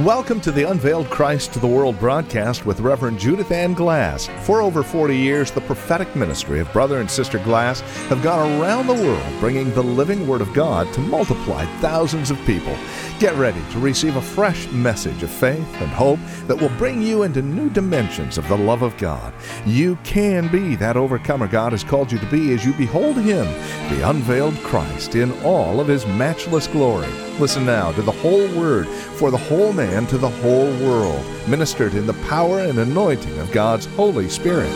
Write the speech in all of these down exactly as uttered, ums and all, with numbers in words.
Welcome to the Unveiled Christ to the World broadcast with Reverend Judith Ann Glass. For over forty years, the prophetic ministry of Brother and Sister Glass have gone around the world bringing the living Word of God to multiply thousands of people. Get ready to receive a fresh message of faith and hope that will bring you into new dimensions of the love of God. You can be that overcomer God has called you to be as you behold Him, the unveiled Christ, in all of His matchless glory. Listen now to the whole Word for the whole man to the whole world, ministered in the power and anointing of God's Holy Spirit.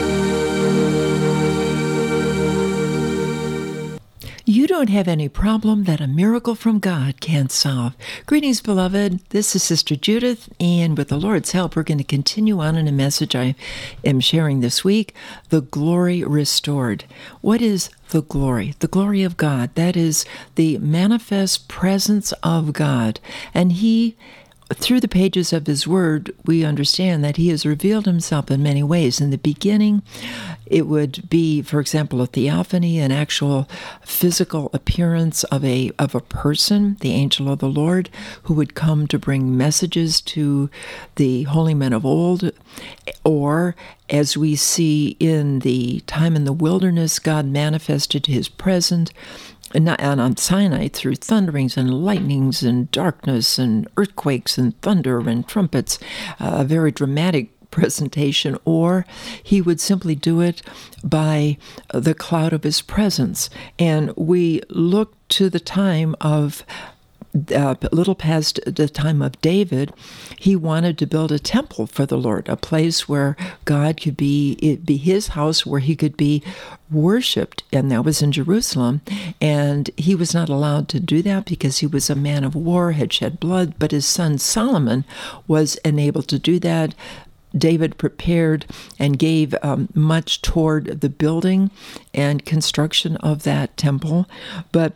You don't have any problem that a miracle from God can't solve. Greetings, beloved. This is Sister Judith, and with the Lord's help, we're going to continue on in a message I am sharing this week, The Glory Restored. What is the glory? The glory of God. That is the manifest presence of God. And He, through the pages of His Word, we understand that He has revealed Himself in many ways. In the beginning, it would be, for example, a theophany, an actual physical appearance of a of a person, the angel of the Lord, who would come to bring messages to the holy men of old. Or, as we see in the time in the wilderness, God manifested His presence and on Sinai through thunderings and lightnings and darkness and earthquakes and thunder and trumpets, uh, a very dramatic presentation. Or He would simply do it by the cloud of His presence. And we look to the time of Uh, a little past the time of David. He wanted to build a temple for the Lord, a place where God could be, it be His house where He could be worshipped, and that was in Jerusalem. And he was not allowed to do that because he was a man of war, had shed blood, but his son Solomon was enabled to do that. David prepared and gave um, much toward the building and construction of that temple, but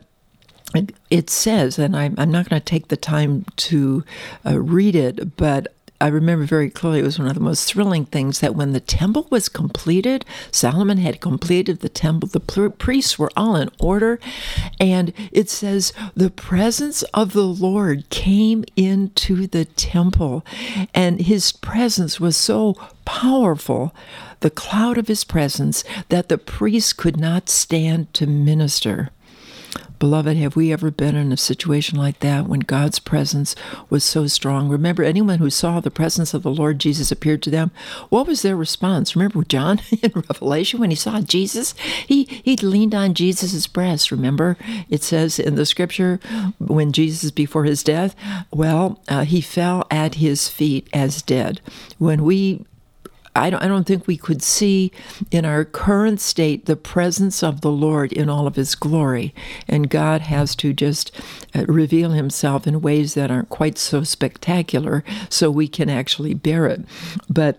it says, and I'm, I'm not going to take the time to uh, read it, but I remember very clearly it was one of the most thrilling things that when the temple was completed, Solomon had completed the temple, the priests were all in order, and it says the presence of the Lord came into the temple, and His presence was so powerful, the cloud of His presence, that the priests could not stand to minister. Beloved, have we ever been in a situation like that when God's presence was so strong? Remember, anyone who saw the presence of the Lord Jesus appeared to them, what was their response? Remember John in Revelation when he saw Jesus? He, he leaned on Jesus' breast, remember? It says in the scripture, when Jesus, before His death, well, uh, He fell at His feet as dead. When we I don't, I don't think we could see in our current state the presence of the Lord in all of His glory. And God has to just uh, reveal Himself in ways that aren't quite so spectacular so we can actually bear it. But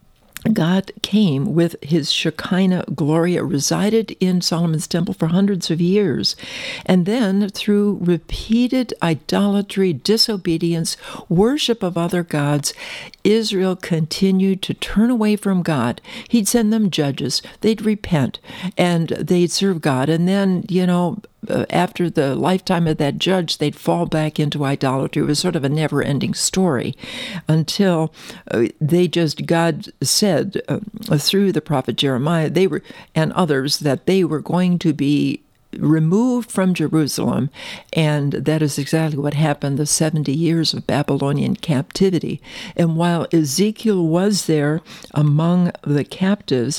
God came with His Shekinah glory. It resided in Solomon's temple for hundreds of years. And then through repeated idolatry, disobedience, worship of other gods, Israel continued to turn away from God. He'd send them judges. They'd repent and they'd serve God. And then, you know, Uh, after the lifetime of that judge, they'd fall back into idolatry. It was sort of a never-ending story until uh, they just, God said uh, through the prophet Jeremiah, they were, and others, that they were going to be removed from Jerusalem, and that is exactly what happened, the seventy years of Babylonian captivity. And while Ezekiel was there among the captives,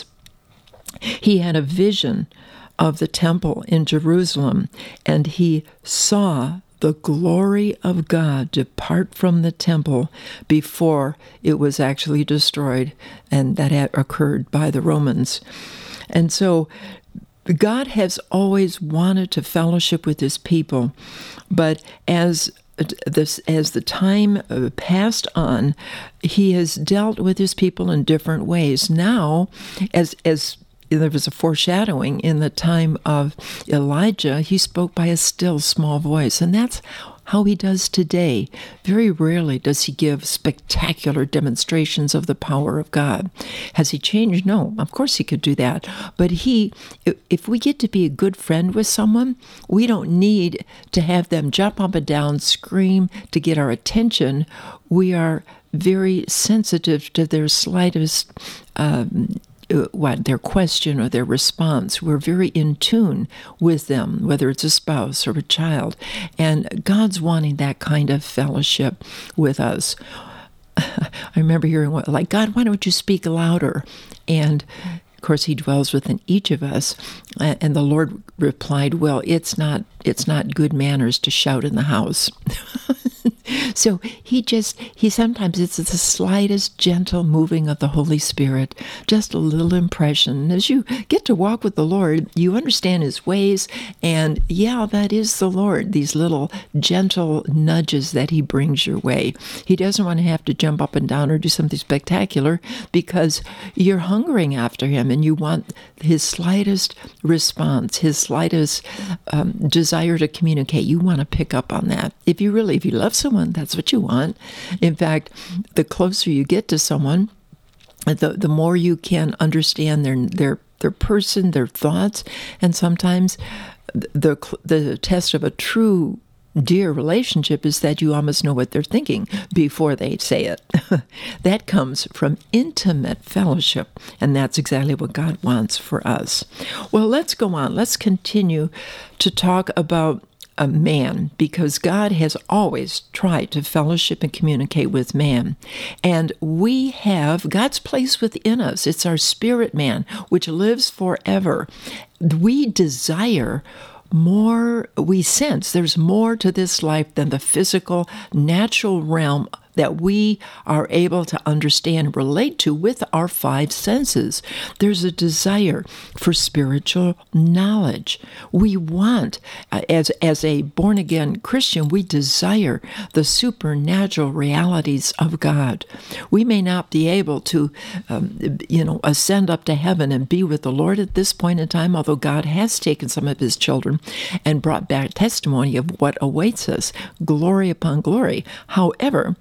he had a vision of the temple in Jerusalem, and he saw the glory of God depart from the temple before it was actually destroyed, and that had occurred by the Romans. And so God has always wanted to fellowship with His people, but as This, as the time passed on, He has dealt with His people in different ways. Now, as as there was a foreshadowing in the time of Elijah. He spoke by a still small voice, and that's how he does today. Very rarely does he give spectacular demonstrations of the power of God. Has he changed? No, of course he could do that. But he, if we get to be a good friend with someone, we don't need to have them jump up and down, scream to get our attention. We are very sensitive to their slightest um, what their question or their response. We're very in tune with them, whether it's a spouse or a child. And God's wanting that kind of fellowship with us. I remember hearing, what, like, God, why don't you speak louder? And of course, he dwells within each of us. And the Lord replied, well, it's not, it's not good manners to shout in the house. So he just, he sometimes, it's the slightest gentle moving of the Holy Spirit, just a little impression. As you get to walk with the Lord, you understand his ways, and yeah, that is the Lord, these little gentle nudges that he brings your way. He doesn't want to have to jump up and down or do something spectacular because you're hungering after him and you want his slightest response, his slightest um, desire to communicate. You want to pick up on that. If you really, if you love someone, that's what you want. In fact, the closer you get to someone, the the more you can understand their their their person, their thoughts, and sometimes the the test of a true dear relationship is that you almost know what they're thinking before they say it. That comes from intimate fellowship, and that's exactly what God wants for us. Well, let's go on. Let's continue to talk about a man, because God has always tried to fellowship and communicate with man. And we have God's place within us. It's our spirit man, which lives forever. We desire more, we sense there's more to this life than the physical, natural realm that we are able to understand and relate to with our five senses. There's a desire for spiritual knowledge. We want, as, as a born-again Christian, we desire the supernatural realities of God. We may not be able to, um, you know, ascend up to heaven and be with the Lord at this point in time, although God has taken some of his children and brought back testimony of what awaits us, glory upon glory. However,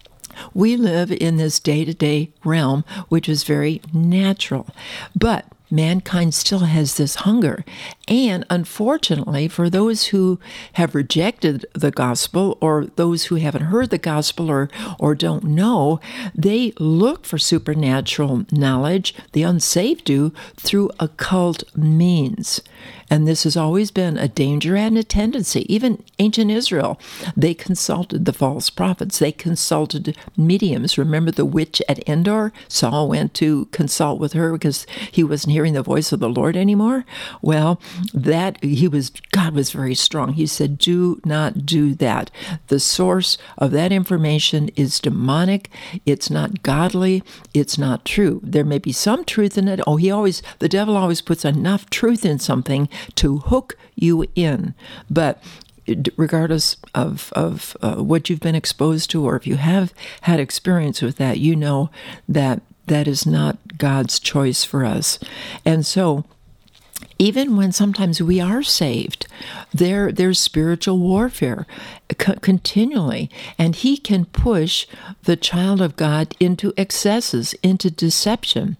we live in this day-to-day realm, which is very natural. But mankind still has this hunger. And unfortunately, for those who have rejected the gospel, or those who haven't heard the gospel or, or don't know, they look for supernatural knowledge, the unsaved do, through occult means. And this has always been a danger and a tendency. Even ancient Israel, they consulted the false prophets. They consulted mediums. Remember the witch at Endor? Saul went to consult with her because he wasn't hearing the voice of the Lord anymore. Well, that he was God was very strong. He said, do not do that. The source of that information is demonic. It's not godly. It's not true. There may be some truth in it. Oh, he always, the devil always puts enough truth in something to hook you in. But regardless of, of uh, what you've been exposed to, or if you have had experience with that, you know that that is not God's choice for us. And so, even when sometimes we are saved, there there's spiritual warfare co- continually, and he can push the child of God into excesses, into deception.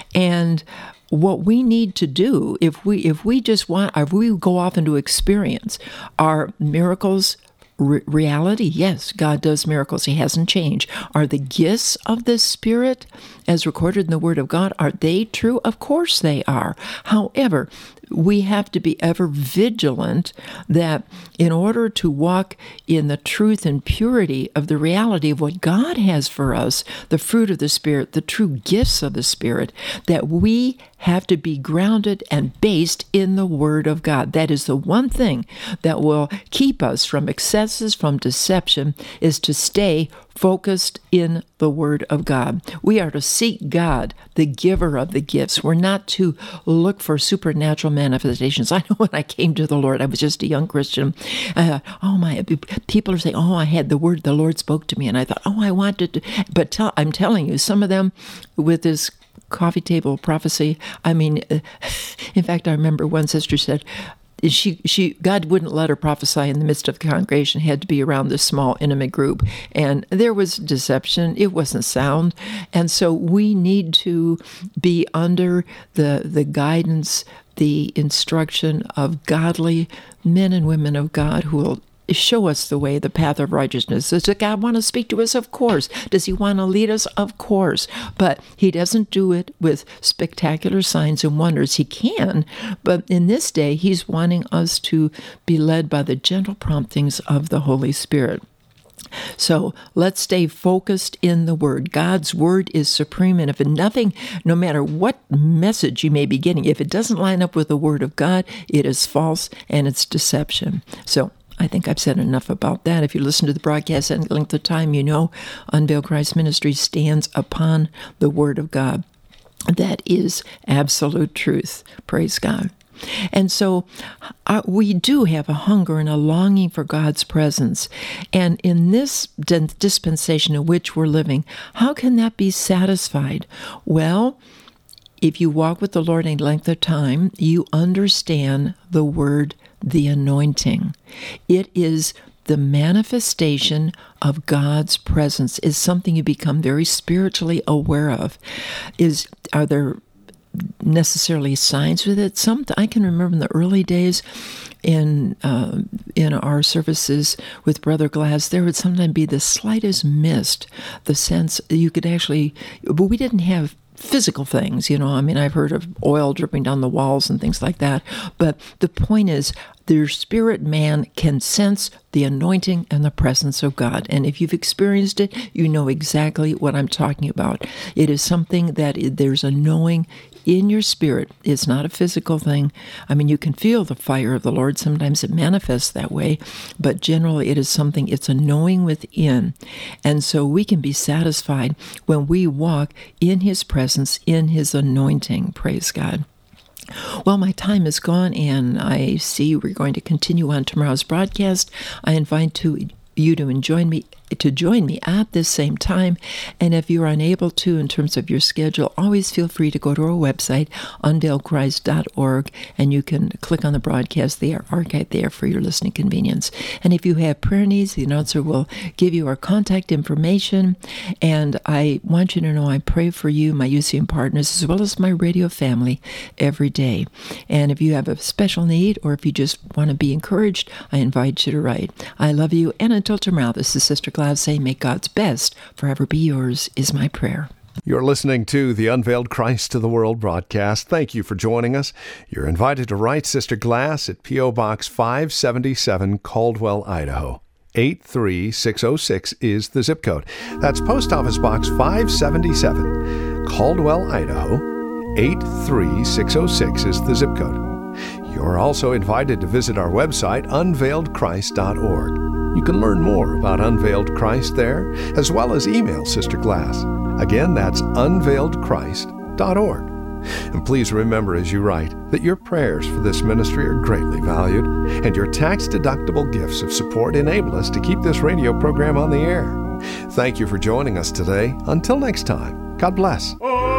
And what we need to do, if we if we just want, if we go off into experience, are miracles re- reality? Yes, God does miracles. He hasn't changed. Are the gifts of the Spirit, as recorded in the Word of God, are they true? Of course they are. However, we have to be ever vigilant that in order to walk in the truth and purity of the reality of what God has for us, the fruit of the Spirit, the true gifts of the Spirit, that we have to be grounded and based in the Word of God. That is the one thing that will keep us from excesses, from deception, is to stay focused in the Word of God. We are to seek God, the giver of the gifts. We're not to look for supernatural manifestations. I know when I came to the Lord, I was just a young Christian. Uh, oh my, people are saying, oh, I had the word, the Lord spoke to me. And I thought, oh, I wanted to. But tell, I'm telling you, some of them with this coffee table prophecy. I mean, in fact, I remember one sister said, She, she, God wouldn't let her prophesy in the midst of the congregation. It had to be around this small, intimate group. And there was deception. It wasn't sound. And so we need to be under the the guidance, the instruction of godly men and women of God who will show us the way, the path of righteousness. Does God want to speak to us? Of course. Does he want to lead us? Of course. But he doesn't do it with spectacular signs and wonders. He can, but in this day, he's wanting us to be led by the gentle promptings of the Holy Spirit. So let's stay focused in the Word. God's Word is supreme, and if nothing, no matter what message you may be getting, if it doesn't line up with the Word of God, it is false and it's deception. So I think I've said enough about that. If you listen to the broadcast at any length of time, you know Unveiled Christ Ministry stands upon the Word of God. That is absolute truth. Praise God. And so uh, we do have a hunger and a longing for God's presence. And in this dispensation in which we're living, how can that be satisfied? Well, if you walk with the Lord a length of time, you understand the word, the anointing. It is the manifestation of God's presence. Is something you become very spiritually aware of. Is are there necessarily signs with it? Some I can remember in the early days in uh, in our services with Brother Glass, there would sometimes be the slightest mist, the sense you could actually, but we didn't have physical things, you know. I mean, I've heard of oil dripping down the walls and things like that. But the point is, their spirit man can sense the anointing and the presence of God. And if you've experienced it, you know exactly what I'm talking about. It is something that there's a knowing in your spirit. It's not a physical thing. I mean, you can feel the fire of the Lord. Sometimes it manifests that way, but generally it is something, it's a knowing within. And so we can be satisfied when we walk in his presence, in his anointing. Praise God. Well, my time is gone, and I see we're going to continue on tomorrow's broadcast. I invite to you to join me to join me at this same time. And if you're unable to, in terms of your schedule, always feel free to go to our website, unveiled christ dot org, and you can click on the broadcast there, archived there for your listening convenience. And if you have prayer needs, the announcer will give you our contact information. And I want you to know I pray for you, my U C M partners, as well as my radio family every day. And if you have a special need, or if you just want to be encouraged, I invite you to write. I love you, and until tomorrow, this is Sister Glass saying, may God's best forever be yours, is my prayer. You're listening to the Unveiled Christ to the World broadcast. Thank you for joining us. You're invited to write Sister Glass at P O. Box five seventy-seven, Caldwell, Idaho. eight three six oh six is the zip code. That's Post Office Box five seventy-seven, Caldwell, Idaho. eight three six oh six is the zip code. You're also invited to visit our website, unveiled christ dot org. You can learn more about Unveiled Christ there, as well as email Sister Glass. Again, that's unveiled christ dot org. And please remember as you write that your prayers for this ministry are greatly valued, and your tax-deductible gifts of support enable us to keep this radio program on the air. Thank you for joining us today. Until next time, God bless.